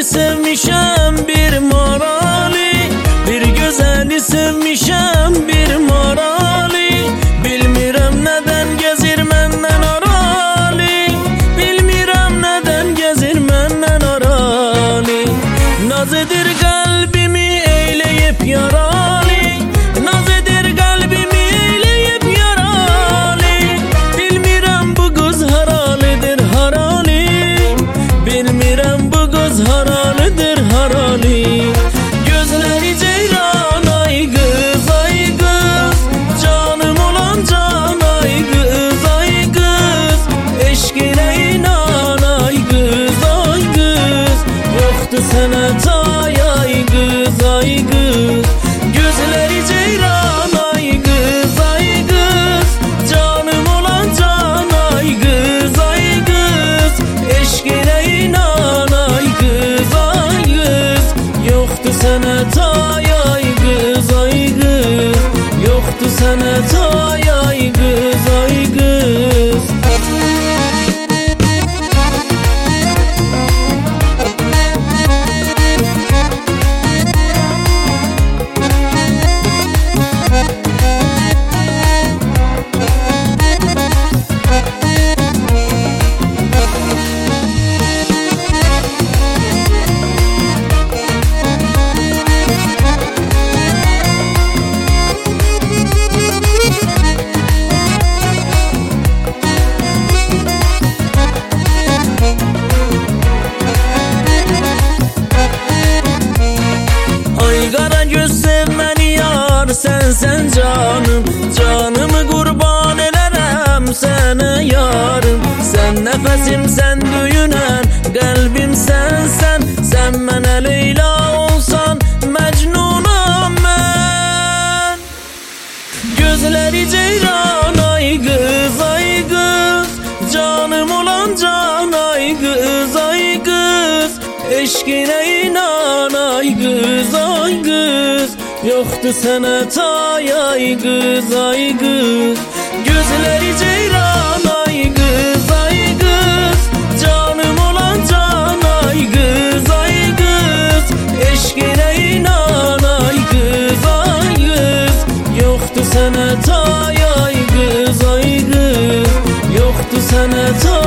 sevmişem bir marali, bir gözeli sevmişem bir marali. Bilmirəm neden gezir menden arali, bilmirəm neden gezir menden arali. Naz edir kalbimi eyleyip yaralı, naz edir kalbimi eyleyip yaralı. Bilmirəm bu kız haralıdır haralı, bilmirəm bu kız haralıdır haralı. Gözleri ceyran ay kız ay kız, canım olan can ay kız ay kız. Eşkine inan ay kız ay kız, yoktu sana tay ay kız ay kız. Gözleri ceyran ay kız ay kız, canım olan can ay kız ay kız. Eşkine inan ay kız ay kız, yoktu sana tay ay kız ay kız, yoktu sana tay ay kız ay kız. Sen canım, canımı kurban ederim sana yarım. Sen nefesim, sen düğünen, kalbim sen sen. Sen bana Leyla olsan, Mecnunum ben. Gözleri ceyran ay kız ay kız, canım olan can ay kız ay kız. Eşkine inan ay kız ay kız, yoktu sana tay ay kız ay kız. Gözleri ceyran ay kız ay kız, canım olan can ay kız ay kız. Eşkine inan ay kız ay kız, yoktu sana tay ay kız ay kız, yoktu sana tay.